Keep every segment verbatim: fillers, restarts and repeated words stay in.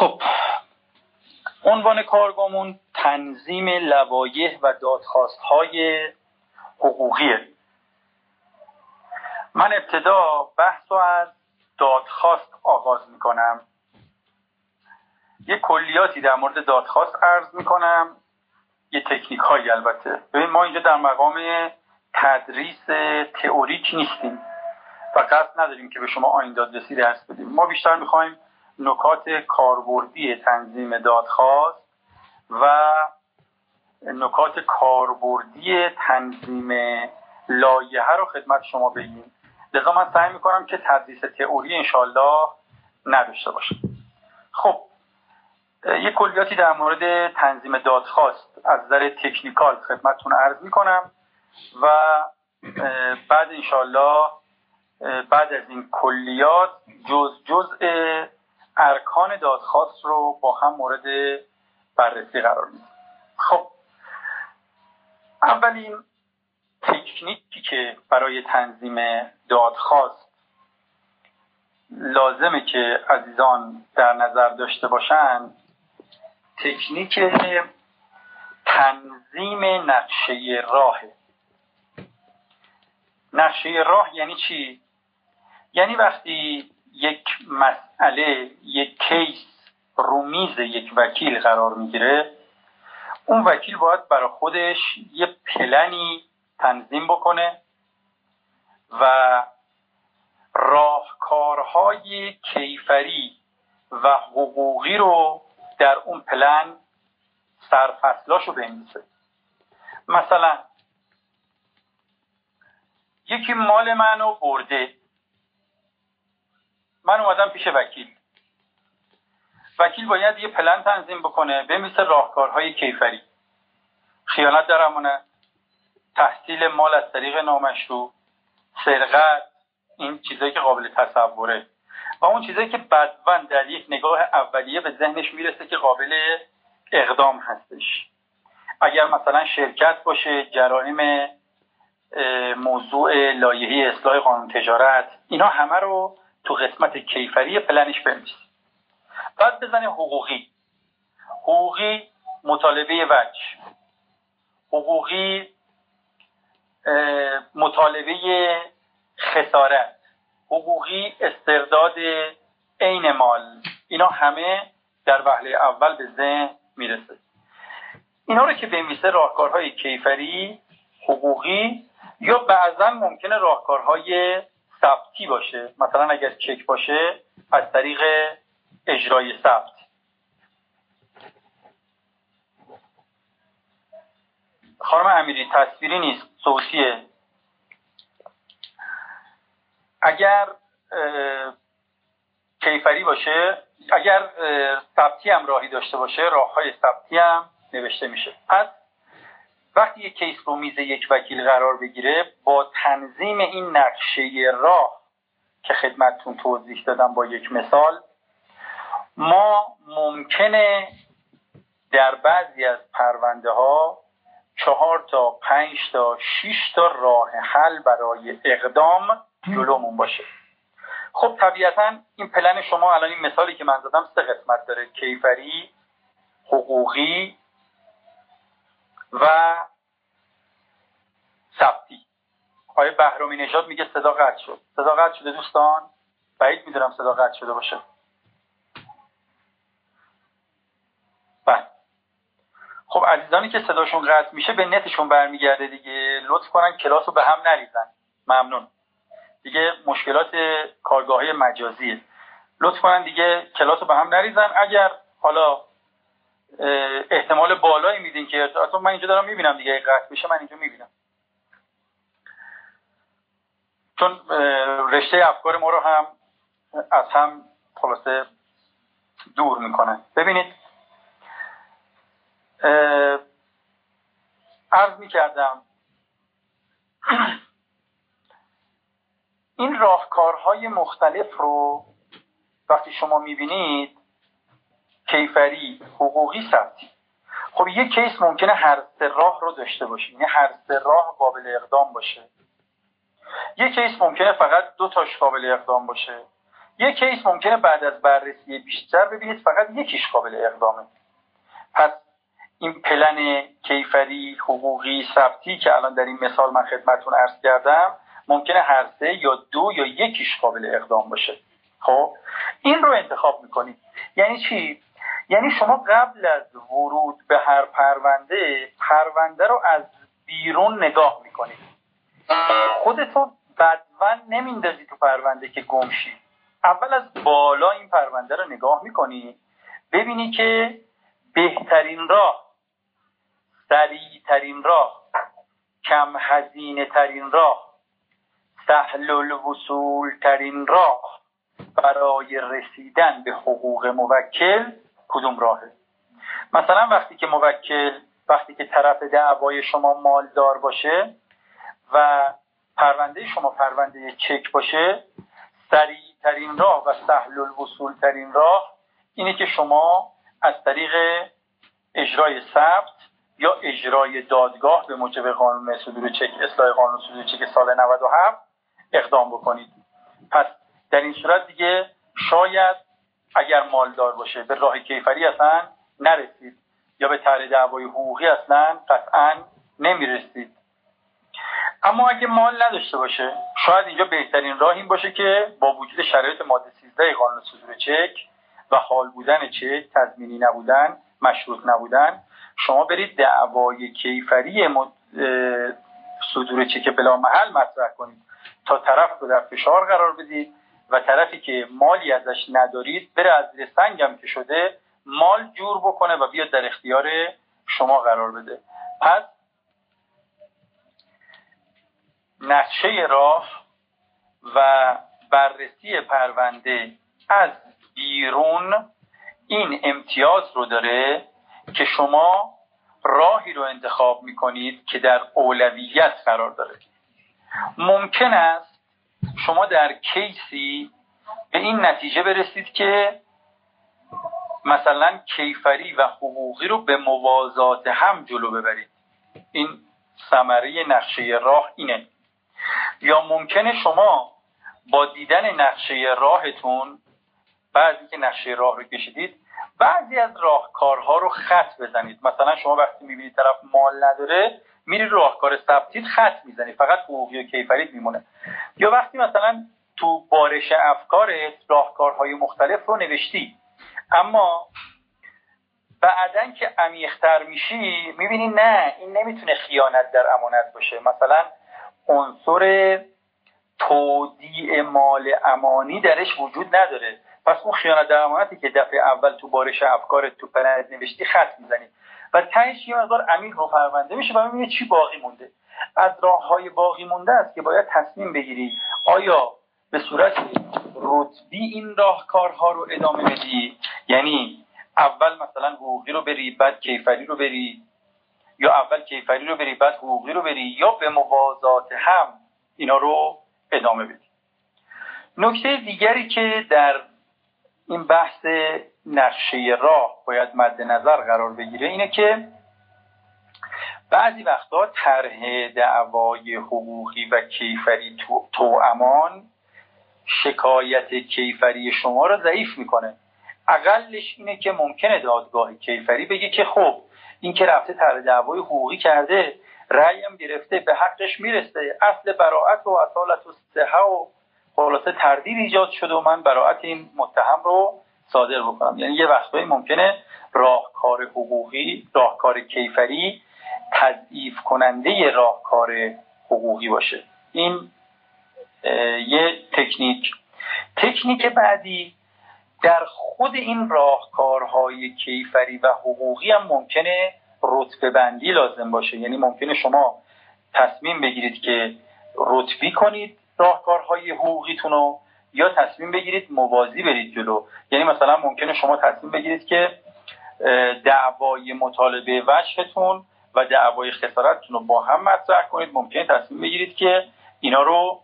خب عنوان کارگاهمون تنظیم لوایح و دادخواست‌های حقوقیه. من ابتدا بحث رو از دادخواست آغاز میکنم. یه کلیاتی در مورد دادخواست عرض میکنم، یه تکنیک هایی. البته ببین ما اینجا در مقام تدریس تئوریک نیستیم و قصد نداریم که به شما آیین دادرسی درس بدیم. ما بیشتر میخوایم نکات کاربردی تنظیم دادخواست و نکات کاربردی تنظیم لایحه رو خدمت شما بگیم. لذا من سعی میکنم که تدریس تئوری انشالله نداشته باشه. خب یه کلیاتی در مورد تنظیم دادخواست از نظر تکنیکال خدمتتون عرض میکنم و بعد انشالله بعد از این کلیات جز جزء ارکان دادخواست رو با هم مورد بررسی قرار میدیم. خب اولین تکنیکی که برای تنظیم دادخواست لازمه که عزیزان در نظر داشته باشند تکنیک تنظیم نقشه راه. نقشه راه یعنی چی؟ یعنی وقتی یک مسئله، یک کیس رو میز یک وکیل قرار میگیره، اون وکیل باید برای خودش یه پلنی تنظیم بکنه و راهکارهای کیفری و حقوقی رو در اون پلن سرفصلاشو بنویسه. مثلا یکی مال منو برده، من اومدم پیش وکیل. وکیل باید یه پلن تنظیم بکنه، بنویسه راهکارهای کیفری، خیانت در امانت، تحصیل مال از طریق نامشروع، سرقت، این چیزایی که قابل تصوره و اون چیزایی که بدون در یک نگاه اولیه به ذهنش میرسه که قابل اقدام هستش. اگر مثلا شرکت باشه، جرائم موضوع لایحه اصلاح قانون تجارت، اینا همه رو تو قسمت کیفری پلنش بنویسه. بعد بزنه حقوقی. حقوقی مطالبه وجه، حقوقی مطالبه خسارت، حقوقی استرداد عین مال، اینا همه در وهله اول به ذهن میرسه. اینا رو که بنویسه راهکارهای کیفری، حقوقی، یا بعضا ممکنه راهکارهای ثبتی باشه. مثلا اگر چک باشه از طریق اجرای ثبت. خانم امیری تصویری نیست، صوتیه. اگر کیفری باشه، اگر ثبتی هم راهی داشته باشه، راههای ثبتی هم نوشته میشه. پس وقتی یک کیس رو میز یک وکیل قرار بگیره، با تنظیم این نقشه راه که خدمتتون توضیح دادم با یک مثال، ما ممکنه در بعضی از پرونده ها چهار تا پنج تا شش تا راه حل برای اقدام جلومون باشه. خب طبیعتا این پلن شما الان این مثالی که من زدم سه قسمت داره: کیفری، حقوقی و ثبتی. آقای بهرامی نژاد میگه صدا قطع شد. صدا قطع شده دوستان؟ بعید میدونم صدا قطع شده باشه. بله. خب عزیزانی که صداشون قطع میشه به نتشون برمیگرده دیگه، لطف کنن کلاس رو به هم نریزن. ممنون. دیگه مشکلات کارگاهی مجازیه. لطف کنن دیگه کلاس رو به هم نریزن. اگر حالا احتمال بالایی میدین که اصلا من اینجا دارم میبینم دیگه قطع بشه، من اینجا میبینم، چون رشته افکار ما رو هم از هم خلاصه دور میکنن. ببینید عرض میکردم این راهکارهای مختلف رو وقتی شما میبینید، کیفری، حقوقی، ثبتی، خب یک کیس ممکنه هر سه راه رو داشته باشه، یعنی هر سه راه قابل اقدام باشه. یک کیس ممکنه فقط دو تاش قابل اقدام باشه. یک کیس ممکنه بعد از بررسی بیشتر ببینید فقط یکیش قابل اقدامه. پس این پلن کیفری، حقوقی، ثبتی که الان در این مثال من خدمتتون عرض کردم ممکنه هر سه یا دو یا یکیش قابل اقدام باشه. خب این رو انتخاب میکنید. یعنی چی؟ یعنی شما قبل از ورود به هر پرونده پرونده رو از بیرون نگاه میکنید. خودتون بدون نمیندازید تو پرونده که گمشید. اول از بالا این پرونده رو نگاه میکنید، ببینی که بهترین راه، سریع ترین راه، کم هزینه ترین راه، سهل الوصول ترین راه برای رسیدن به حقوق موکل کدوم راهه. مثلا وقتی که موکل، وقتی که طرف دعوای شما مالدار باشه و پرونده شما پرونده چک باشه، سریع ترین راه و سهل الوصول ترین راه اینه که شما از طریق اجرای ثبت یا اجرای دادگاه به موجب قانون صدور چک، اصلاح قانون صدور چک سال نود و هفت اقدام بکنید. پس در این صورت دیگه شاید اگر مالدار باشه به راه کیفری اصلا نرسید یا به طرح دعوای حقوقی اصلا قطعا نمیرسید. اما اگه مال نداشته باشه، شاید اینجا بهترین راه این باشه که با وجود شرایط ماده سیزده قانون صدور چک و حال بودن چک، تضمینی نبودن، مشروط نبودن، شما برید دعوای کیفری صدور چک بلا محل مطرح کنید تا طرف رو در فشار قرار بدید و طرفی که مالی ازش ندارید بره از زیر سنگم که شده مال جور بکنه و بیاد در اختیار شما قرار بده. پس نقشه راه و بررسی پرونده از بیرون این امتیاز رو داره که شما راهی رو انتخاب میکنید که در اولویت قرار داره. ممکن است شما در کیسی به این نتیجه برسید که مثلا کیفری و حقوقی رو به موازات هم جلو ببرید. این ثمره نقشه راه اینه. یا ممکنه شما با دیدن نقشه راهتون، بعضی که نقشه راه رو کشیدید، بعضی از راهکارها رو خط بزنید. مثلا شما وقتی میبینید طرف مال نداره میری راهکار ثبتید خط میزنید، فقط حقوقی و کیفری میمونه. یا وقتی مثلا تو بارش افکارت راهکارهای مختلف رو نوشتی، اما بعدن که عمیق‌تر میشی میبینی نه این نمیتونه خیانت در امانت باشه. مثلا عنصر تودیع مال امانی درش وجود نداره، پس اون خیانت در امانتی که دفعه اول تو بارش افکارت تو پلنت نوشتی خط میزنی و تهش یه مقدار عمیق رو پرونده میشه و میبینی چی باقی مونده. از راههای باقی مونده است که باید تصمیم بگیری آیا به صورت رتبی این راهکارها رو ادامه بدی، یعنی اول مثلا حقوقی رو بری بعد کیفری رو بری، یا اول کیفری رو بری بعد حقوقی رو بری، یا به موازات هم اینا رو ادامه بدی. نکته دیگری که در این بحث نقشه راه باید مد نظر قرار بگیره اینه که بعضی وقتا طرح دعوای حقوقی و کیفری تو, تو امان شکایت کیفری شما رو ضعیف میکنه. اقلش اینه که ممکنه دادگاه کیفری بگه که خب این که رفته طرح دعوای حقوقی کرده، رأی هم گرفته، به حقش میرسه، اصل براءت و اصالت و صحه و خلاصه تردید ایجاد شده و من براءت این متهم رو صادر بکنم. یعنی یه وقتایی ممکنه راهکار حقوقی، راهکار کیفری تضعیف کننده راهکار حقوقی باشه. این یه تکنیک. تکنیک بعدی، در خود این راهکارهای کیفری و حقوقی هم ممکنه رتبه بندی لازم باشه. یعنی ممکنه شما تصمیم بگیرید که رتبی کنید راهکارهای حقوقیتون رو، یا تصمیم بگیرید موازی برید جلو. یعنی مثلا ممکنه شما تصمیم بگیرید که دعوای مطالبه وجهتون و دعوای خسارتتون رو با هم مطرح کنید. ممکنه تصمیم بگیرید که اینا رو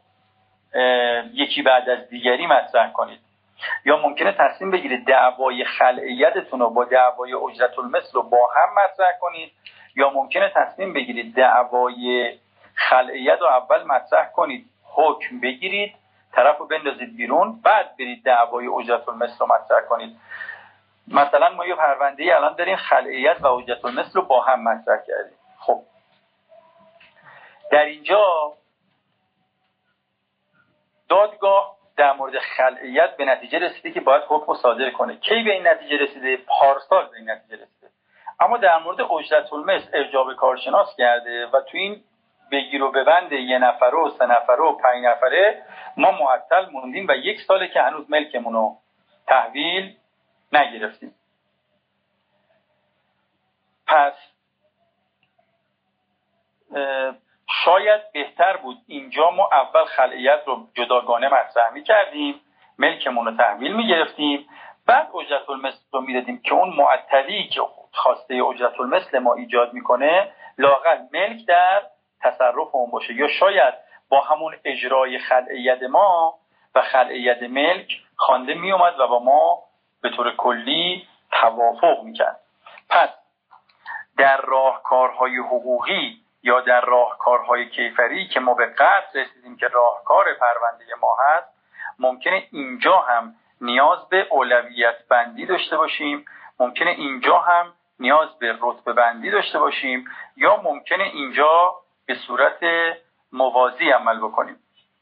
یکی بعد از دیگری مطرح کنید. یا ممکنه تصمیم بگیرید دعوای خلعیتتون رو با دعوای اجرت المثل رو با هم مطرح کنید. یا ممکنه تصمیم بگیرید دعوای خلعیت رو اول مطرح کنید، حکم بگیرید، طرف رو بندازید بیرون، بعد برید دعوای اجرت المثل رو مطرح کنید. مثلا ما یه پرونده الان داریم خلعیت و اجرت المثل رو با هم مطرح کردیم. خب در اینجا دادگاه در مورد خلعیت به نتیجه رسیده که باید حکم صادر کنه. کی به این نتیجه رسیده؟ پارسال به این نتیجه رسیده. اما در مورد اجرت المثل ارجاع کارشناس کرده و تو این بگیر و ببند یه نفره و سه نفره و پنج نفره ما معطل موندیم و یک ساله که هنوز ملکمون رو تحویل نگرفتیم. پس شاید بهتر بود اینجا ما اول خلعیت رو جداگانه مطرح می‌کردیم، ملکمون رو تحویل می‌گرفتیم، بعد اجرت المثل رو می‌دادیم که اون معطلی که خواسته اجرت المثل ما ایجاد می‌کنه لااقل ملک در تصرف اون باشه، یا شاید با همون اجرای خلعیت ما و خلعیت ملک خوانده میومد و با ما به طور کلی توافق میکرد. پس در راهکارهای حقوقی یا در راهکارهای کیفری که ما به قطع رسیدیم که راهکار پرونده ما هست، ممکنه اینجا هم نیاز به اولویت بندی داشته باشیم، ممکنه اینجا هم نیاز به رتبه بندی داشته باشیم، یا ممکنه اینجا به صورت موازی عمل بکنیم.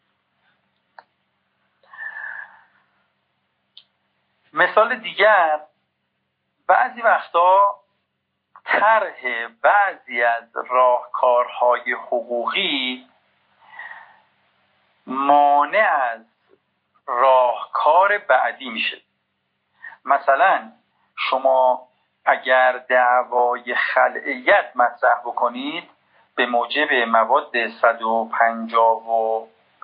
مثال دیگر، بعضی وقتا طرح بعضی از راهکارهای حقوقی مانع از راهکار بعدی میشه. مثلا شما اگر دعوای خلعیت مطرح بکنید به موجب مواد صد و پنجاه و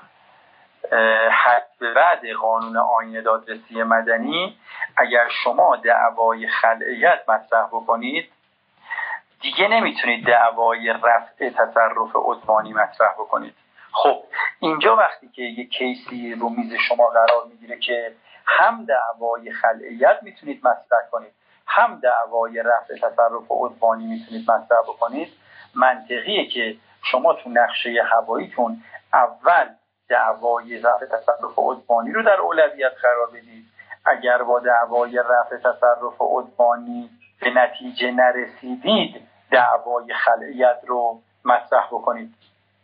هشت به بعد قانون آیین دادرسی مدنی، اگر شما دعوای خلعیت مطرح بکنید دیگه نمیتونید دعوای رفع تصرف عدوانی مطرح بکنید. خب اینجا وقتی که یک کیسی رو میز شما قرار میگیره که هم دعوای خلعیت میتونید مطرح کنید، هم دعوای رفع تصرف عدوانی میتونید مطرح بکنید، منطقیه که شما تو نقشه هواییتون اول دعوای رفع تصرف عدوانی رو در اولویت قرار بدید. اگر با دعوای رفع تصرف عدوانی به نتیجه نرسیدید دعوای خلعیت رو مطرح بکنید،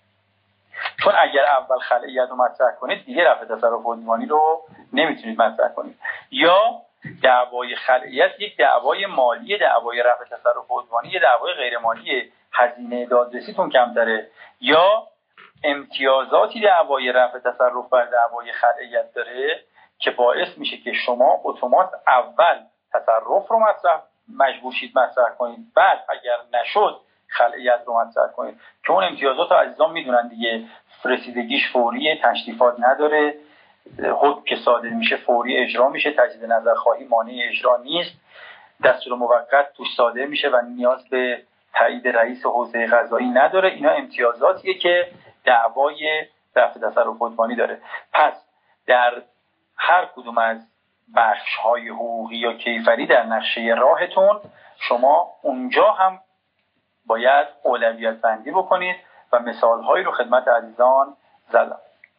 چون اگر اول خلعیت رو مطرح کنید دیگه رفع تصرف عدوانی رو نمیتونید مطرح کنید. یا دعوای خلعیت یک دعوای مالی، دعوای رفع تصرف عدوانی یه دعوای غیر مالی، هزینه دادرسیتون کمتره. یا امتیازاتی دعوای رفع تصرف بر دعوای خلعیت داره که باعث میشه که شما اتومات اول تصرف رو مطرح مجبور شید مطرح کنید، بعد اگر نشد خلعیت رو مطرح کنید، که اون امتیازات رو عزیزان میدونن دیگه، رسیدگیش فوریه، تشریفات نداره، حکم که صادر میشه فوری اجرا میشه، تجدید نظرخواهی مانع اجرا نیست، دستور موقت توش صادر میشه و نیاز به تایید رئیس حوزه قضایی نداره. اینا امتیازاتیه که دعوای رفع تصرف عدوانی داره. پس در هر کدوم از بخش‌های حقوقی یا کیفری در نقشه راهتون شما اونجا هم باید اولویت بندی بکنید و مثال‌هایی رو خدمت عزیزان زدم.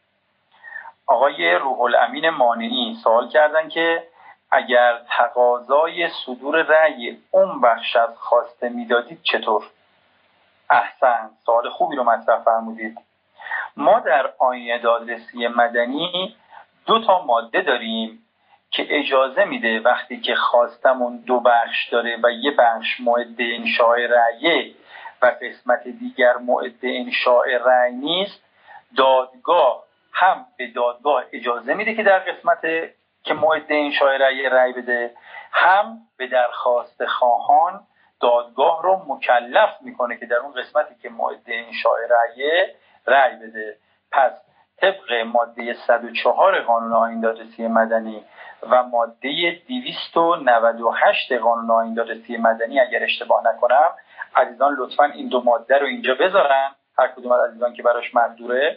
آقای روح الامین مانعی سوال کردن که اگر تقاضای صدور رأی اون بخش از خواسته میدادید چطور؟ احسن، سوال خوبی رو مطرح فرمودید. ما در آیین دادرسی مدنی دو تا ماده داریم که اجازه میده وقتی که خواستمون دو بخش داره و یه بخش مؤد انشاء رأی و قسمت دیگر مؤد انشاء رأی نیست، دادگاه هم به دادگاه اجازه میده که در قسمت که مؤد انشاء رأی رأی بده، هم به درخواست خواهان دادگاه رو مکلف میکنه که در اون قسمتی که مؤد انشاء رأی رأی بده. پس طبق ماده صد و چهار قانون آیین دادرسی مدنی و ماده دویست و نود و هشت قانون آیین دادرسی مدنی اگر اشتباه نکنم، عزیزان لطفاً این دو ماده رو اینجا بذارن، هر کدوم از عزیزان که براش مقدوره.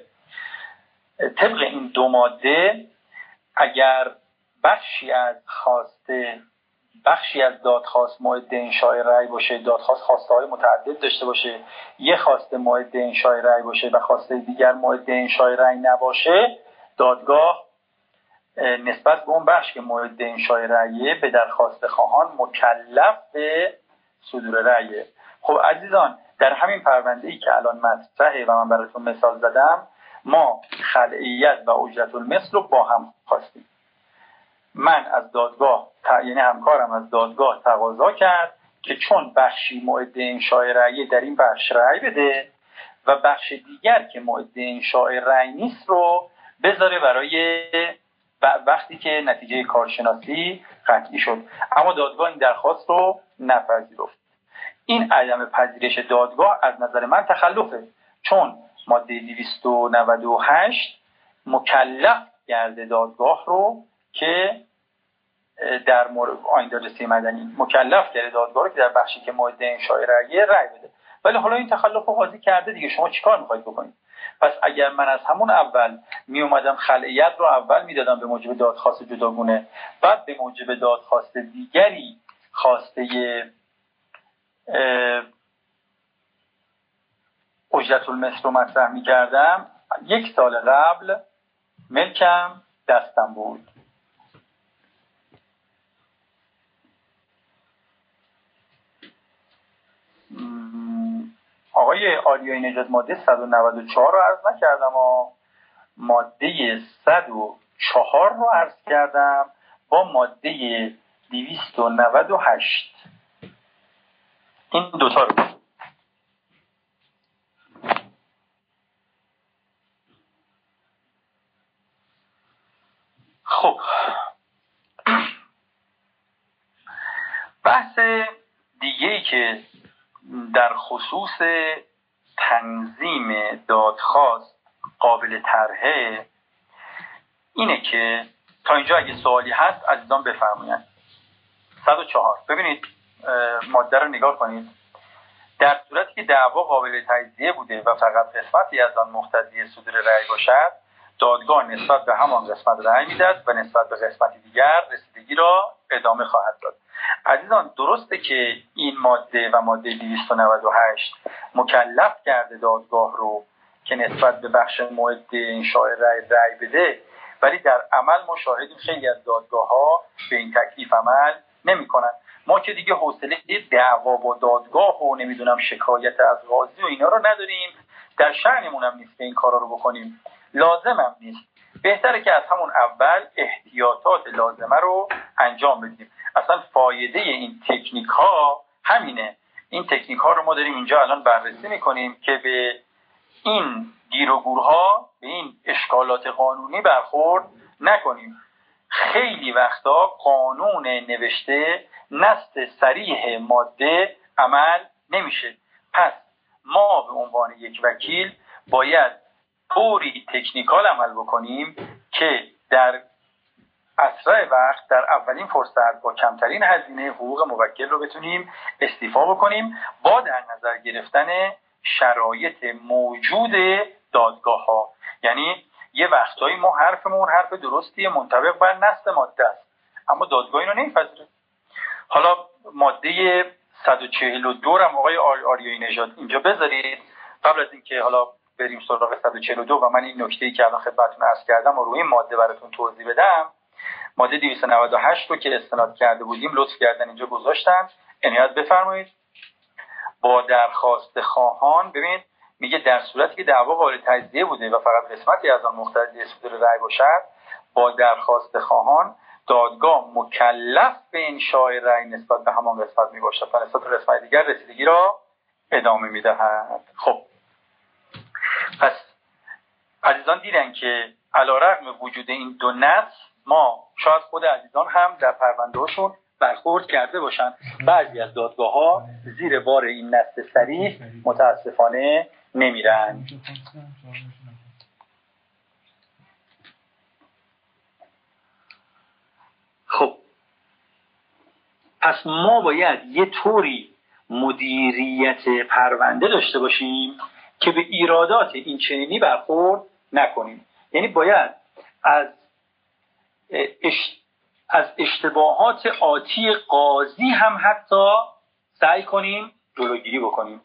طبق این دو ماده اگر بخشی از خواسته بخشی از دادخواست مؤد انشاء رأی باشه، دادخواست خواسته های متعدد داشته باشه، یه خواسته مؤد انشاء رأی باشه و خواسته دیگر مؤد انشاء رأی نباشه، دادگاه نسبت به اون بخش که مورد انشای رأیه به درخواست خواهان مکلف به صدور رأیه. خب عزیزان، در همین پرونده‌ای که الان مطرحه و من براتون مثال زدم، ما خلعیت و اجرت المثل رو با هم خواستیم. من از دادگاه یعنی همکارم از دادگاه تقاضا کرد که چون بخشی مؤد انشاء رأی در این بخش رأی بده و بخش دیگر که مؤد انشاء رأی نیست رو بذاره برای وقتی که نتیجه کارشناسی قطعی شد. اما دادگاه این درخواست رو نپذیرفت. این عدم پذیرش دادگاه از نظر من تخلفه، چون ماده دویست و نود و هشت مکلف کرده دادگاه رو که در مورد آیین دادرسی مدنی مکلف کرده دادگاه رو که در بخشی که مورد انشاء رأی رأی بده. ولی حالا این تخلف رو قاضی کرده دیگه، شما چیکار میخواید بکنید؟ پس اگر من از همون اول می اومدم خلعیت رو اول میدادم به موجب دادخواست جداگونه، بعد به موجب دادخواست دیگری خواسته اجرت المثل رو مطرح میکردم، یک سال قبل ملکم دستم بود. آقای آریای نژاد ماده صد و نود و چهار رو عرض نکردم و ماده صد و چهار رو عرض کردم با ماده دویست و نود و هشت. این دوتا رو خب بحث دیگه‌ای که در خصوص تنظیم دادخواست قابل طرحه اینه که تا اینجا اگه سوالی هست عزیزان بفرمایید. صد و چهار ببینید ماده رو نگاه کنید. در صورتی که دعوا قابل تجزیه بوده و فقط قسمتی از آن مقتضی صدور رأی باشد، دادگاه نسبت به همان قسمت رأی میدهد و نسبت به قسمت دیگر رسیدگی را ادامه خواهد داد. عزیزان درسته که این ماده و ماده دویست و نود و هشت مکلف کرده دادگاه رو که نسبت به بخش مورد انشاء رأی رأی بده، ولی در عمل ما شاهدیم خیلی از دادگاه ها به این تکلیف عمل نمی کنن. ما که دیگه حوصله دعوا با دادگاه و نمیدونم شکایت از قاضی و اینا رو نداریم، در شأنمون هم نیست که این کارا رو بکنیم، لازم هم نیست. بهتره که از همون اول احتیاطات لازمه رو انجام بدیم. اصلا فایده این تکنیک ها همینه. این تکنیک ها رو ما داریم اینجا الان بررسی میکنیم که به این گیر و گورها، به این اشکالات قانونی برخورد نکنیم. خیلی وقتا قانون نوشته نص صریح ماده عمل نمیشه. پس ما به عنوان یک وکیل باید طوری تکنیکال عمل بکنیم که در اسرع وقت در اولین فرصت با کمترین هزینه حقوق موکل رو بتونیم استیفا بکنیم با در نظر گرفتن شرایط موجود دادگاه ها. یعنی یه وقتایی ما حرفمون حرف درستی منطبق بر نص ماده است، اما دادگاه اینو نمیپذیره. حالا ماده صد و چهل و دو هم آقای آریای نژاد اینجا بذارید قبل از اینکه حالا بریم سراغ صد و چهل و دو و من این نکته‌ای که الان خدمتتون عرض کردم و روی این ماده براتون توضیح بدم. ماده دویست و نود و هشت رو که استناد کرده بودیم لطف کردن اینجا گذاشتن، عنایت بفرمایید. با درخواست خواهان ببینید میگه در صورتی که دعوا قابل تجزیه بوده و فقط قسمتی از آن مقتضی صدور رأی باشد، با درخواست خواهان دادگاه مکلف به انشاء رأی نسبت به همان قسمت میباشد و نسبت به قسمت دیگر رسیدگی را ادامه میدهد. خب پس عزیزان دیدن که علیرغم وجود این دو نص ما شاید خود عزیزان هم در پرونده‌هاشون برخورد کرده باشن، بعضی از دادگاه ها زیر بار این نص صریح متاسفانه نمیرن. خب پس ما باید یه طوری مدیریت پرونده داشته باشیم که به ایرادات این چنینی برخورد نکنیم. یعنی باید از اش... از اشتباهات آتی قاضی هم حتی سعی کنیم جلوگیری بکنیم.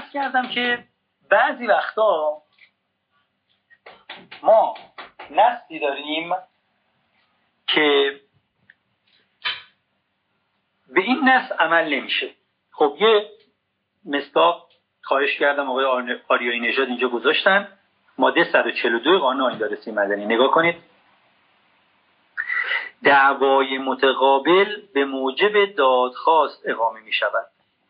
عرض کردم که بعضی وقتا ما نصی داریم که به این نص عمل نمیشه. خب یه مصداق خواهش کردم آقای آریایی نژاد اینجا گذاشتن، ماده صد و چهل و دو قانون آیین مدنی نگاه کنید. دعوای متقابل به موجب دادخواست اقامه می شود،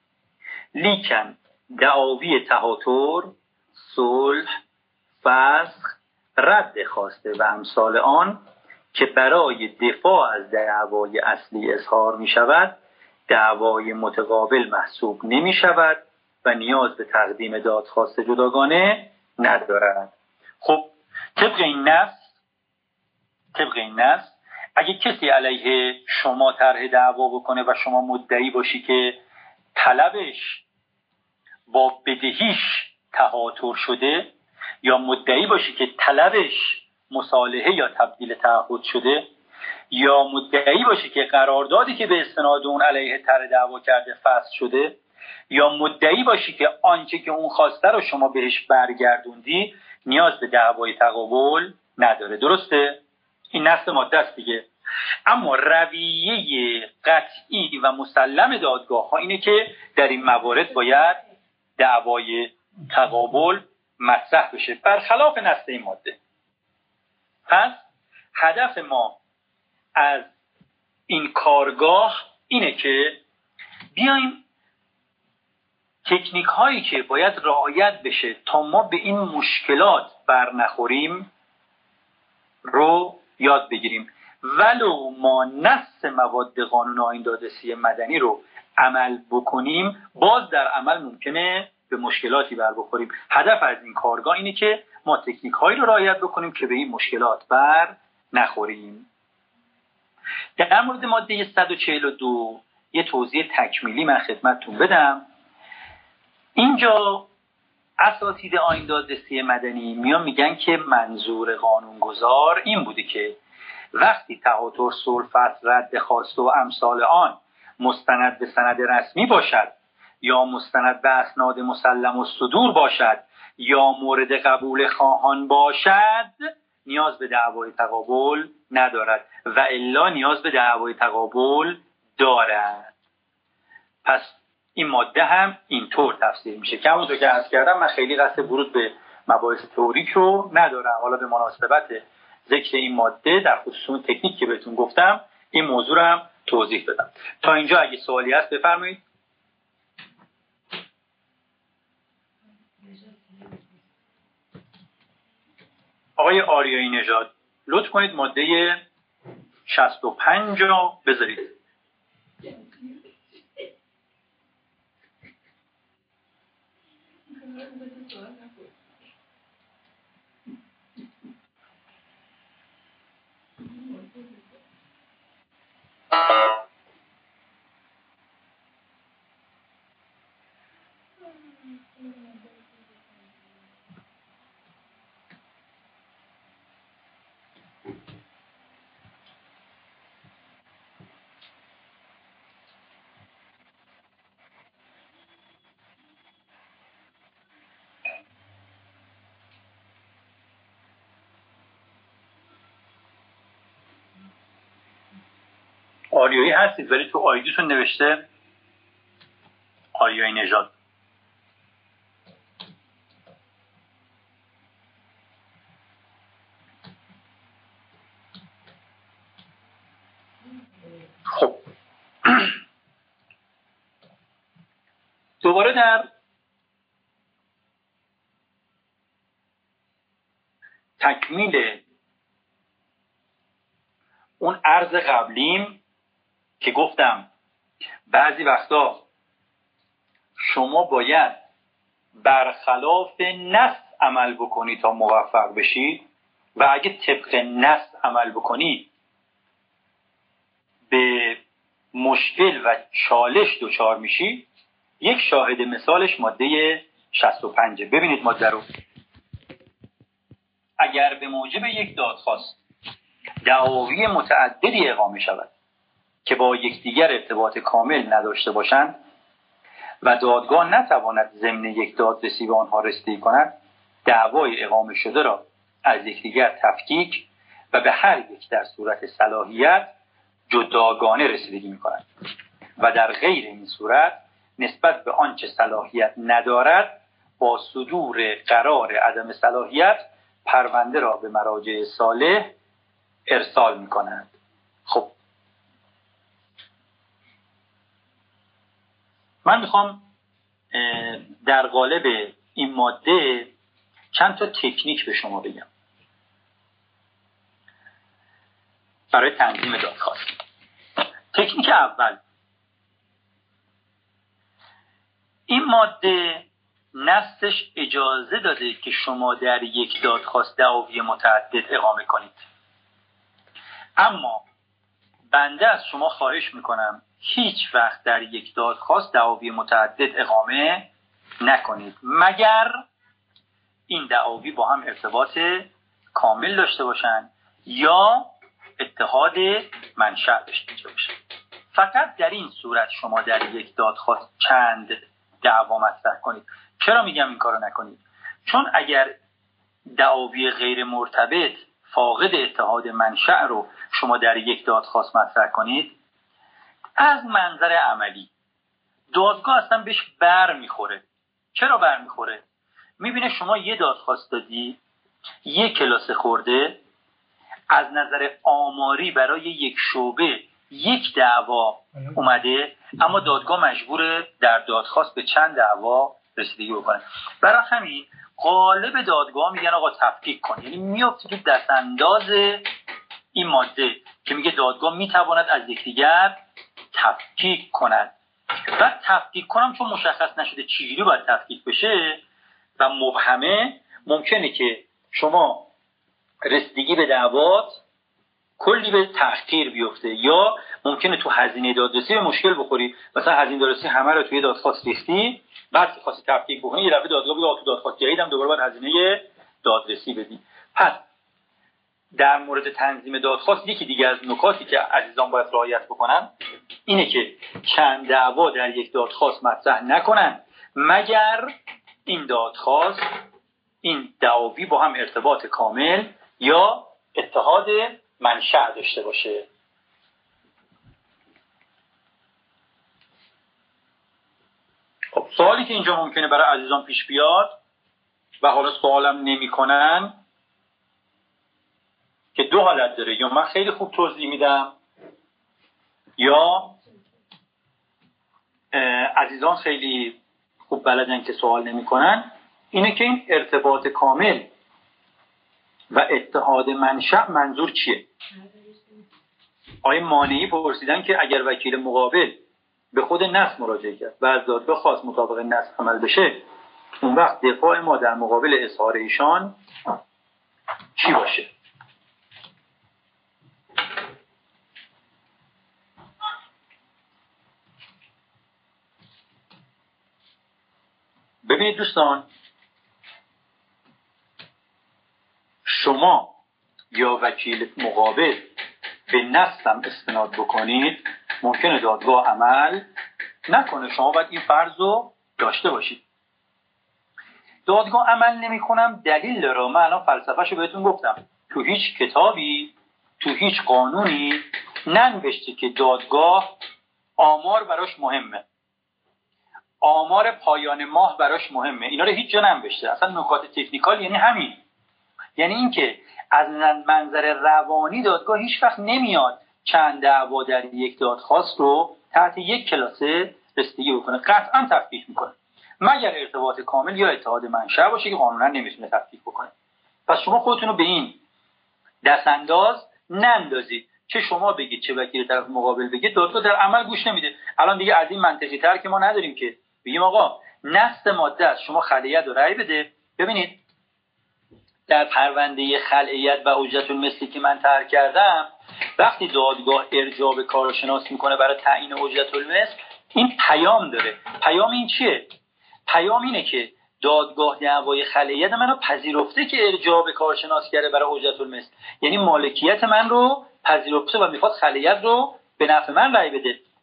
لیکن دعاوی تهاتر، صلح، فسخ، رد خواسته و امثال آن که برای دفاع از دعوای اصلی اظهار می شود دعوای متقابل محسوب نمی شود و نیاز به تقدیم دادخواست جداگانه ندارد. خب طبق این نص طبق این نص اگه کسی علیه شما طرح دعوا بکنه و شما مدعی باشی که طلبش با بدهیش تهاتر شده، یا مدعی باشی که طلبش مصالحه یا تبدیل تعهد شده، یا مدعی باشی که قراردادی که به استناد اون علیه طرح دعوا کرده فسخ شده، یا مدعی باشی که آنچه که اون خواسته رو شما بهش برگردوندی، نیاز به دعوای تقابل نداره. درسته؟ این نص ماده است دیگه. اما رویه قطعی و مسلم دادگاه ها اینه که در این موارد باید دعوای تقابل مطرح بشه برخلاف نص این ماده. پس هدف ما از این کارگاه اینه که بیایم تکنیک هایی که باید رعایت بشه تا ما به این مشکلات برنخوریم رو یاد بگیریم. ولو ما نص مواد قانون آیین دادرسی مدنی رو عمل بکنیم، باز در عمل ممکنه به مشکلاتی بر بخوریم. هدف از این کارگاه اینه که ما تکنیک هایی رو رعایت بکنیم که به این مشکلات بر نخوریم. در مورد ماده صد و چهل و دو یه توضیح تکمیلی من خدمتتون بدم. اینجا اساتید آیین دادرسی مدنی میان میگن که منظور قانونگذار این بوده که وقتی تهاتر، صلح، فسخ، رد خواسته و امثال آن مستند به سند رسمی باشد یا مستند به اسناد مسلم و صدور باشد یا مورد قبول خواهان باشد، نیاز به دعوای تقابل ندارد و الا نیاز به دعوای تقابل دارد. پس این ماده هم اینطور تفسیر میشه که همونطور که عرض کردم من خیلی قصد ورود به مباحث تئوریک رو ندارم. حالا به مناسبت ذکر این ماده در خصوص تکنیک که بهتون گفتم این موضوع رو هم توضیح بدم. تا اینجا اگه سوالی هست بفرمایید. آقای آریایی نژاد لطف کنید ماده شصت و پنج رو بذارید. آریایی هستید ولی تو آیدیتون نوشته آریایی نژاد. خب دوباره در تکمیل اون عرض قبلیم که گفتم بعضی وقتا شما باید برخلاف نص عمل بکنید تا موفق بشید و اگه طبق نص عمل بکنید به مشکل و چالش دچار میشید. یک شاهد مثالش ماده شصت و پنج. ببینید ماده رو. اگر به موجب یک دادخواست دعاوی متعددی اقامه شود که با یکدیگر ارتباط کامل نداشته باشند و دادگاه نتواند ضمن یک دادرسی به آنها رسیدگی کند، دعوای اقامه شده را از یکدیگر تفکیک و به هر یک در صورت صلاحیت جداگانه رسیدگی می‌کند و در غیر این صورت نسبت به آنچه صلاحیت ندارد با صدور قرار عدم صلاحیت پرونده را به مراجع صالح ارسال می‌کنند. خب من میخوام در قالب این ماده چند تا تکنیک به شما بگم برای تنظیم دادخواست. تکنیک اول، این ماده نصش اجازه داده که شما در یک دادخواست دعاوی متعدد اقامه کنید، اما بنده از شما خواهش میکنم هیچ وقت در یک دادخواست دعاوی متعدد اقامه نکنید مگر این دعاوی با هم ارتباط کامل داشته باشند یا اتحاد منشأ داشته باشند. فقط در این صورت شما در یک دادخواست چند دعوا مطرح کنید. چرا میگم این کارو نکنید؟ چون اگر دعاوی غیر مرتبط فاقد اتحاد منشأ رو شما در یک دادخواست مطرح کنید، از منظر عملی دادگاه اصلا بهش بر میخوره. چرا بر میخوره؟ میبینه شما یه دادخواست دادی، یه کلاس خورده، از نظر آماری برای یک شعبه یک دعوا اومده، اما دادگاه مجبوره در دادخواست به چند دعوا رسیدگی بکنه. برای همین غالب دادگاه میگن آقا تفکیک کن، یعنی میفته تو دست انداز این ماده که میگه دادگاه میتواند از یکدیگر تفکیک کند. و تفکیک کنم چون مشخص نشده چجوری باید تفکیک بشه و مبهمه، ممکنه که شما رسیدگی به دعوات کلی به تأخیر بیفته یا ممکنه تو هزینه دادرسی به مشکل بخوری. مثلا هزینه دادرسی همه رو توی دادخواست ریختی، بعد که خواستی تفکیک بکنی یه دفعه دادگاه بگه تو دادخواست جدیدم دوباره باید هزینه دادرسی بدی. پس در مورد تنظیم دادخواست یکی دیگه از نکاتی که عزیزان باید رعایت بکنن اینه که چند دعوا در یک دادخواست مطرح نکنن مگر این دادخواست، این دعاوی با هم ارتباط کامل یا اتحاد منشأ داشته باشه. خب سوالی که اینجا ممکنه برای عزیزان پیش بیاد و حالا سوالم نمی کنن که دو حالت داره، یا من خیلی خوب توضیح میدم یا عزیزان خیلی خوب بلدن که سوال نمی کنن. اینه که این ارتباط کامل و اتحاد منشأ منظور چیه؟ آقای مانعی پرسیدن که اگر وکیل مقابل به خود نص مراجعه کرد و از دادگاه خواست مطابق نص عمل بشه، اون وقت دفاع ما در مقابل اظهار ایشان چی باشه؟ ببینید دوستان، شما یا وکیل مقابل به نص هم استناد بکنید، ممکنه دادگاه عمل نکنه. شما باید این فرض رو داشته باشید. دادگاه عمل نمی کنم دلیل داره. من الان فلسفه‌شو بهتون گفتم. تو هیچ کتابی، تو هیچ قانونی ننوشته که دادگاه آمار براش مهمه، آمار پایان ماه براش مهمه. اینا رو هیچ جا ننوشته. اصلا نکات تکنیکال یعنی همین، یعنی اینکه از منظر روانی دادگاه هیچ وقت نمیاد چند دعوا در یک دادخواست رو تحت یک کلاسه رسیدگی بکنه. قطعا تفکیک میکنه مگر ارتباط کامل یا اتحاد منشأ باشه که قانونا نمیتونه تفکیک بکنه. پس شما خودتون رو به این دست انداز نندازید، چه شما بگید چه وکیل طرف مقابل بگید، دادگاه در عمل گوش نمیده. الان دیگه از این منطقی تر که ما نداریم که بگیم آقا نص ماده است، شما خلیعت رو رأی بده. ببینید در پرونده خلعیت و حجت المثلی که من طرح کردم، وقتی دادگاه ارجاع به کارشناس میکنه برای تعیین حجت المثل، این پیام داره. پیام این چیه؟ پیام اینه که دادگاه دعوای خلعیت منو پذیرفته که ارجاع به کارشناس کرده برای حجت المثل، یعنی مالکیت من رو پذیرفته و میخواد خلعیت رو به نفع من رأی بده.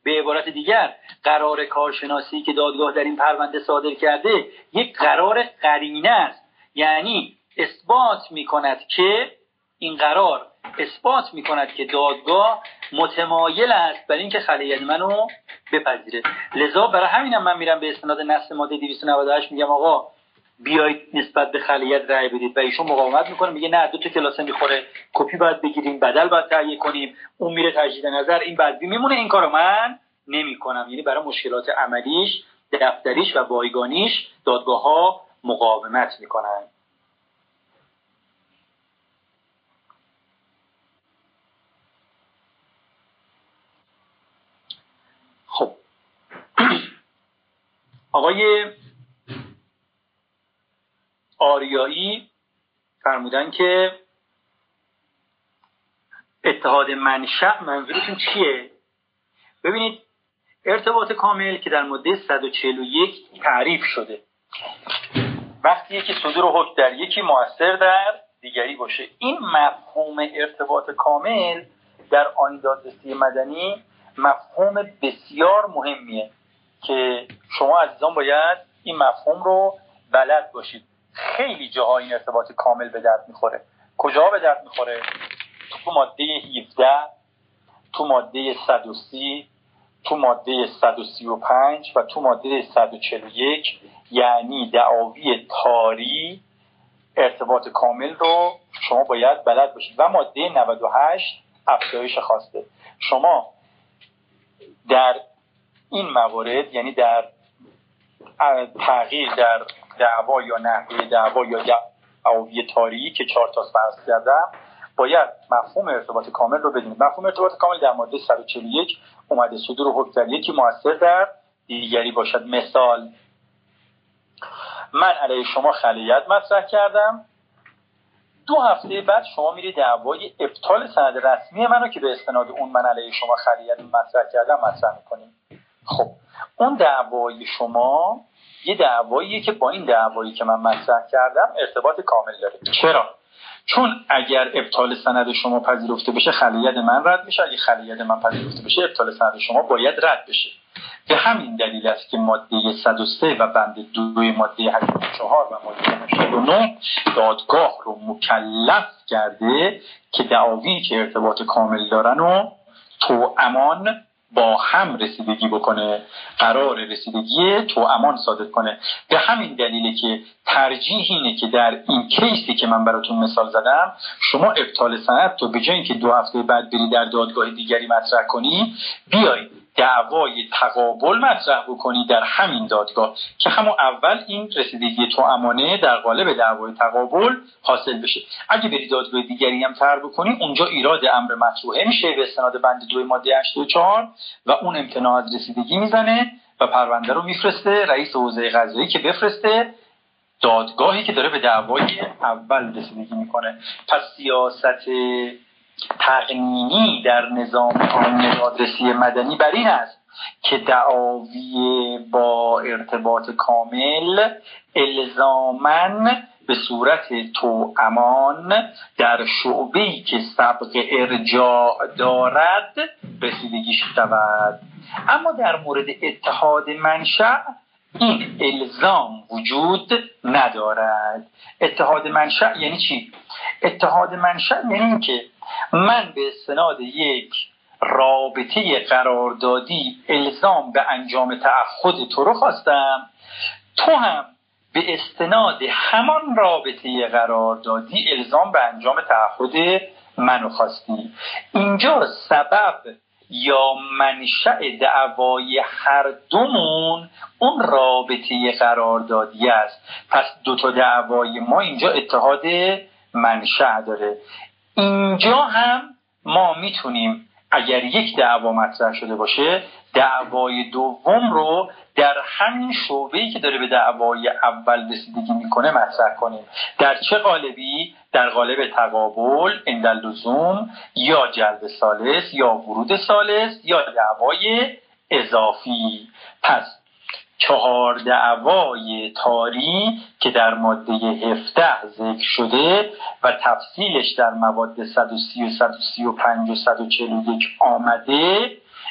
به عبارت دیگر قرار کارشناسی که دادگاه در این پرونده صادر کرده یک قرار قرینه است، یعنی اثبات می‌کند که این قرار اثبات می‌کند که دادگاه متمایل است برای اینکه خلیت منو بپذیره. لذا برای همینم من میرم به استناد نص ماده دویست و نود و هشت میگم آقا بیایید نسبت به خلیت رأی بدید و ایشون مقاومت میکنه، میگه نه دو تا کلاسه میخوره، کپی باید بگیریم، بدل باید تهیه کنیم، اون میره تجدید نظر، این بدبی میمونه، این کارو من نمیکنم. یعنی برای مشکلات عملیش، دفتریش و بایگانیش دادگاه ها مقاومت میکنن. خب آقای آریایی فرمودن که اتحاد منشأ منظورتون چیه؟ ببینید ارتباط کامل که در ماده صد و چهل و یک تعریف شده وقتیه که صدور حکم در یکی مؤثر در دیگری باشه. این مفهوم ارتباط کامل در آیین دادرسی مدنی مفهوم بسیار مهمیه که شما عزیزان باید این مفهوم رو بلد باشید. خیلی جاها این ارتباط کامل به درد میخوره. کجا به درد میخوره؟ تو ماده هفده، تو ماده صد و سی، تو ماده صد و سی و پنج و تو ماده صد و چهل و یک، یعنی دعاوی طاری ارتباط کامل رو شما باید بلد باشید. و ماده نود و هشت افزایش خواسته. شما در این موارد، یعنی در تغییر در دعوا یا نحوه دعوا یا دعاوی طاری که چهار تا فرض کردم، باید مفهوم ارتباط کامل رو بدونید. مفهوم ارتباط کامل در ماده صد و چهل و یک اومده صدور حکم در یکی مؤثر در دیگری باشد. مثال، من علیه شما خلیت مطرح کردم، دو هفته بعد شما میری دعوای ابطال سند رسمی منو که به استناد اون من علیه شما خلیت مطرح کردم مطرح میکنیم. خب اون دعوای شما یه دعواییه که با این دعوایی که من مطرح کردم ارتباط کامل داره. چرا؟ چون اگر ابطال سند شما پذیرفته بشه خلیت من رد میشه، اگه خلیت من پذیرفته بشه ابطال سند شما باید رد بشه. به همین دلیل است که ماده صد و سه و بند دو ماده هشتاد و چهار و ماده هشتاد و نه دادگاه رو مکلف کرده که دعاوی که ارتباط کامل دارن و توامان با هم رسیدگی بکنه، قرار رسیدگی توامان صادر کنه. به همین دلیله که ترجیح اینه که در این کیسی که من براتون مثال زدم شما ابطال سند تو به جای اینکه دو هفته بعد بری در دادگاه دیگری مطرح کنی، بیای دعوای تقابل مطرح بکنی در همین دادگاه که همون اول این رسیدگی توامانه در قالب دعوای تقابل حاصل بشه. اگه بری دادگاه دیگری هم طرح بکنی، اونجا ایراد امر مطروحه میشه به استناد بند دو ماده هشتاد و چهار و اون امتناع از رسیدگی میزنه و پرونده رو میفرسته رئیس حوزه قضایی که بفرسته دادگاهی که داره به دعوای اول رسیدگی میکنه. پس سیاست تقنینی در نظام آیین دادرسی مدنی بر این است که دعاوی با ارتباط کامل الزاماً به صورت توامان در شعبه‌ای که سبق ارجاع دارد رسیدگی شود. اما در مورد اتحاد منشأ این الزام وجود ندارد. اتحاد منشأ یعنی چی؟ اتحاد منشأ یعنی این که من به استناد یک رابطه قراردادی الزام به انجام تعهد تو رو خواستم، تو هم به استناد همان رابطه قراردادی الزام به انجام تعهد منو خواستی. اینجا سبب یا منشأ دعوای هر دومون اون رابطه قراردادی است. پس دو تا دعوای ما اینجا اتحاد منشأ داره. اینجا هم ما میتونیم اگر یک دعوا مطرح شده باشه دعوای دوم رو در همین شعبه‌ای که داره به دعوای اول رسیدگی میکنه مطرح کنیم. در چه قالبی؟ در قالب تقابل، عند اللزوم، یا جلب ثالث، یا ورود ثالث، یا دعوای اضافی. پس چهار دعوای طاری که در ماده هفده ذکر شده و تفصیلش در مواد صد و سی و صد و سی و پنج و صد و چهل و یک آمده،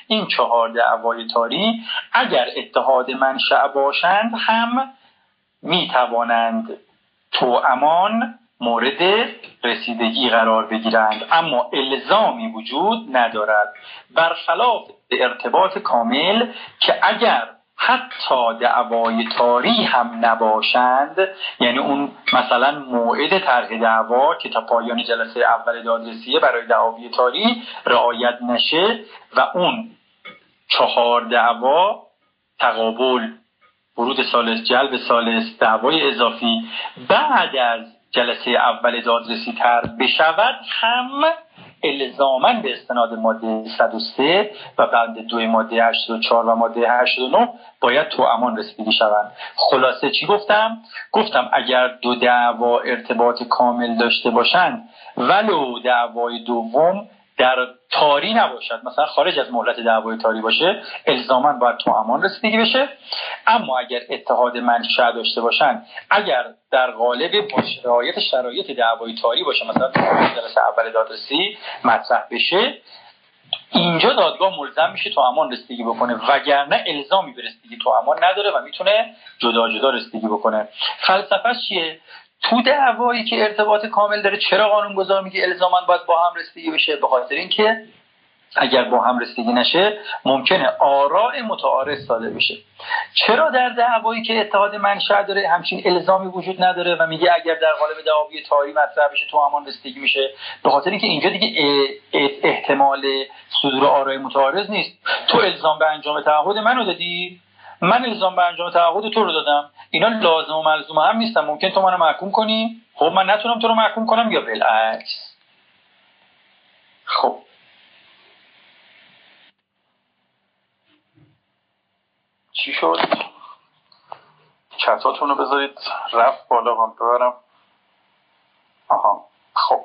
این چهار دعوای طاری اگر اتحاد منشأ باشند هم می توانند توامان مورد رسیدگی قرار بگیرند، اما الزامی وجود ندارد، برخلاف ارتباط کامل که اگر حتی دعوای طاری هم نباشند، یعنی اون مثلا موعد طرح دعوا که تا پایان جلسه اول دادرسیه برای دعاوی طاری رعایت نشه و اون چهار دعوا تقابل، ورود ثالث، جلب ثالث، دعوای اضافی بعد از جلسه اول دادرسی طرح بشود، هم الزاماً به استناد ماده صد و سه و بند دو ماده هشتاد و چهار و ماده هشتاد و نه باید توامان رسیدگی شوند. خلاصه چی گفتم؟ گفتم اگر دو دعوا ارتباط کامل داشته باشند ولو دعوای دوم در طاری نباشد، مثلا خارج از مهلت دعوای طاری باشه، الزاماً باید توامان رسیدگی بشه. اما اگر اتحاد منشأ داشته باشند، اگر در قالب با شرایط شرایط دعوای طاری باشه، مثلا جلسه اول دادرسی مطرح بشه، اینجا دادگاه ملزم میشه توامان رسیدگی بکنه، وگرنه الزامی به رسیدگی توامان نداره و میتونه جدا جدا رسیدگی بکنه. فلسفه‌اش چیه؟ تو دعوایی که ارتباط کامل داره چرا قانونگذار میگه الزاما باید با هم رسیدگی بشه؟ به خاطر اینکه اگر با هم رسیدگی نشه ممکنه آراء متعارض صادر بشه. چرا در دعوایی که اتحاد منشأ داره همچین الزامی وجود نداره و میگه اگر در قالب دعاوی طاری مطرح بشه توامان رسیدگی میشه؟ به خاطر اینکه اینجا دیگه احتمال صدور آراء متعارض نیست. تو الزام به انجام تعهد منو دادی، من الزام به انجام تعهد تو رو دادم، اینا لازم و ملزوم هم نیستن. ممکن تو منو محکوم کنی، خب من نتونم تو رو محکوم کنم، یا بالعکس. خب چی شد؟ چتاتون رو بذارید رفت بالا من ببرم. آها خب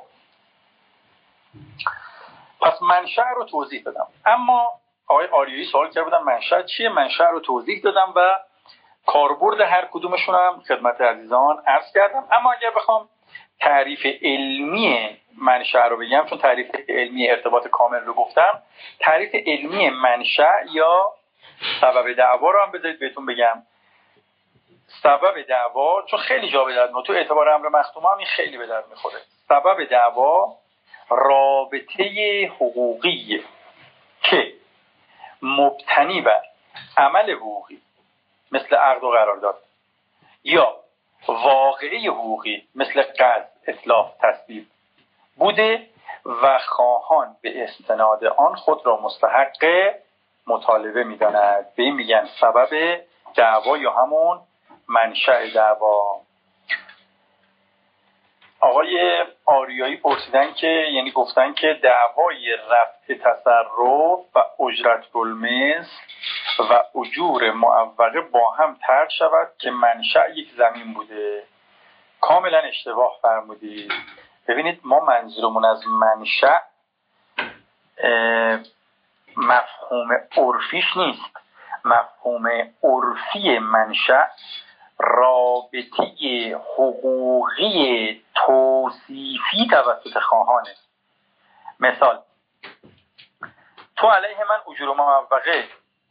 پس منشأ رو توضیح دادم. اما آقای آریایی سوال کرده بودن منشأ چیه؟ منشأ رو توضیح دادم و کاربرد هر کدومشون هم خدمت عزیزان عرض کردم. اما اگر بخوام تعریف علمی منشأ رو بگم، چون تعریف علمی ارتباط کامل رو گفتم، تعریف علمی منشأ یا سبب دعوا رو هم بذارید بهتون بگم. سبب دعوا، چون خیلی جا به درد میخوره، تو اعتبار امر مختوم هم این خیلی به درد میخوره. سبب دعوا رابطه حقوقی که مبتنی بر عمل حقوقی مثل عقد و قرارداد یا واقعه حقوقی مثل قصد، اتلاف، تصویب بوده و خواهان به استناد آن خود را مستحق مطالبه می‌دانند. به این میگن سبب دعوا یا همون منشأ دعوا. آقای آریایی پرسیدن که یعنی گفتن که دعوای رفع تصرف و اجرت بالمثل و اجور معوقه با هم طرح شود که منشأ یک زمین بوده. کاملا اشتباه فرمودید. ببینید ما منظورمون از منشأ مفهوم عرفیش نیست. مفهوم عرفی منشأ رابطه حقوقی توصیفی توسط خواهانه. مثال، تو علیه من اجور معوقه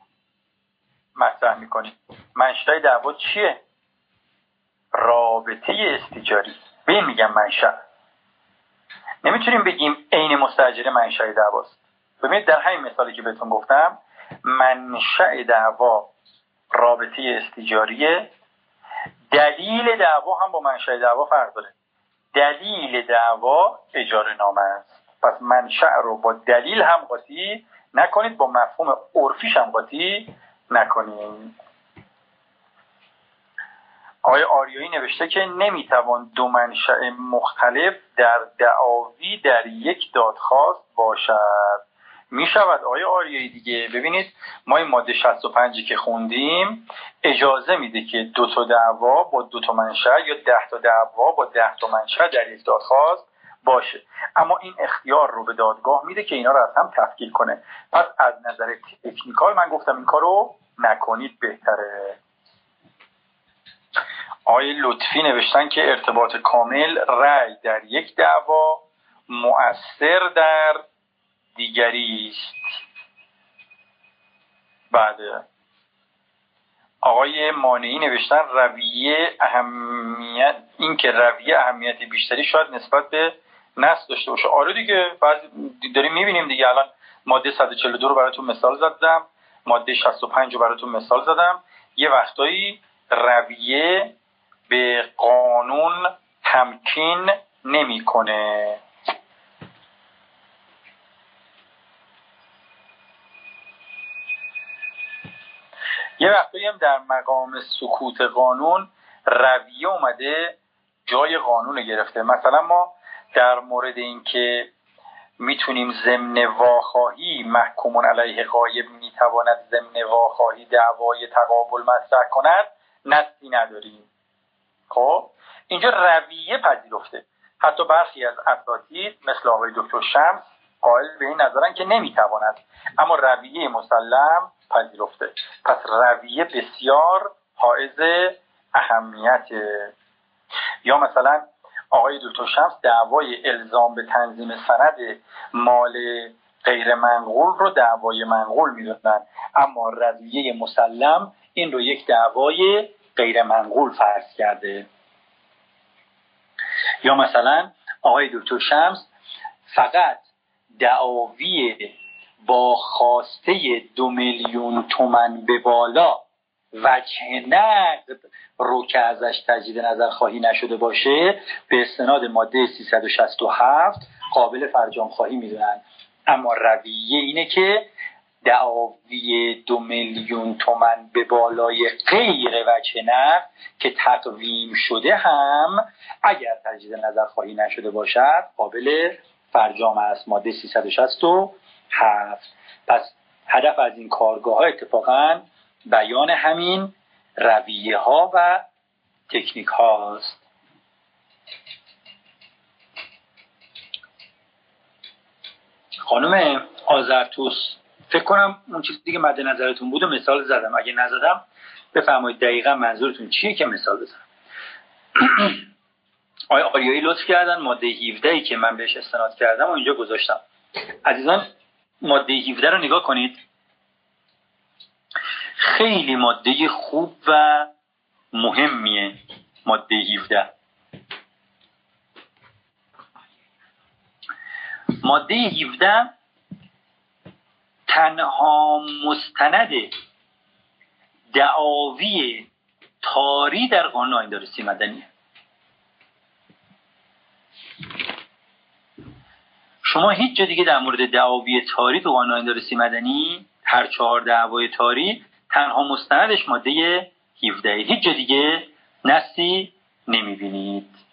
مطرح میکنی، منشأ دعوا چیه؟ رابطه استیجاری. به این میگم منشأ. نمیتونیم بگیم عین مستاجره منشأ دعواست. ببینید در همین مثالی که بهتون گفتم، منشأ دعوا رابطه استیجاریه، دلیل دعوا هم با منشأ دعوا فرق داره. دلیل دعوا اجاره نامه است. پس منشأ رو با دلیل هم قاطی نکنید، با مفهوم عرفیش هم قاطی نکنید. آقای آریایی نوشته که نمیتوان دو منشأ مختلف در دعاوی در یک دادخواست باشد. میشود آقای آریایی دیگه. ببینید ما این ماده شصت و پنج که خوندیم اجازه میده که دو تا دعوا با دو تا منشأ یا ده تا دعوا با ده تا منشأ در یک دادخواست باشه، اما این اختیار رو به دادگاه میده که اینا رو از هم تفکیک کنه. پس از نظر تکنیکال من گفتم این کارو نکنید بهتره. آقای لطفی نوشتن که ارتباط کامل رأی در یک دعوا مؤثر در دیگری است. بعد آقای مانعی نوشتن رویه اهمیت این که رویه اهمیت بیشتری شاید نسبت به نسل داشته باشه. آره دیگه، بعضی داریم میبینیم دیگه. الان ماده صد و چهل و دو رو براتون مثال زدم، ماده شصت و پنج رو براتون مثال زدم. یه وقتایی رویه به قانون تمکین نمیکنه. یه وقتایی هم در مقام سکوت قانون رویه اومده جای قانون گرفته. مثلا ما در مورد این که میتونیم ضمن واخواهی محکوم علیه غایب میتواند ضمن واخواهی دعوای تقابل مطرح کند نصی نداریم. خب اینجا رویه پذیرفته. حتی برخی از اساتید مثل آقای دکتر شمس قائل به این نظرن که نمیتواند، اما رویه مسلم پذیرفته. پس رویه بسیار حائز اهمیته. یا مثلا آقای دکتر شمس دعوای الزام به تنظیم سند مال غیر منقول رو دعوای منقول میدونن، اما رویه مسلم این رو یک دعوای غیر منقول فرض کرده. یا مثلا آقای دکتر شمس فقط دعاوی با خواسته دو میلیون تومان به بالا وجه نقد رو که ازش تجدید نظر خواهی نشده باشه به استناد ماده سیصد و شصت و هفت قابل فرجام خواهی میدونن، اما رویه اینه که دعاوی دو میلیون تومان به بالای غیر وجه نقد که تقویم شده هم اگر تجدید نظر خواهی نشده باشد قابل فرجام است، ماده سیصد و شصت و هفت. پس هدف از این کارگاه ها اتفاقاً بیان همین رویه ها و تکنیک هاست. خانم آذرتوس، فکر کنم اون چیزی که مد نظرتون بود و مثال زدم. اگه نزدم بفرمایید دقیقا منظورتون چیه که مثال بزنم. آقای آریایی لطف کردن ماده هفده ای که من بهش استناد کردم و اینجا گذاشتم. عزیزان ماده هفده رو نگاه کنید. خیلی ماده خوب و مهمیه ماده هفده. ماده هفده تنها مستند دعاوی طاری در قانون آینده‌رسی مدنیه. شما هیچ جا دیگه در مورد دعاوی طاری تو قانون آینده‌رسی مدنی هر چهار دعوای طاری تنها مستندش ماده هفده، هیچ جا دیگه نصی نمیبینید.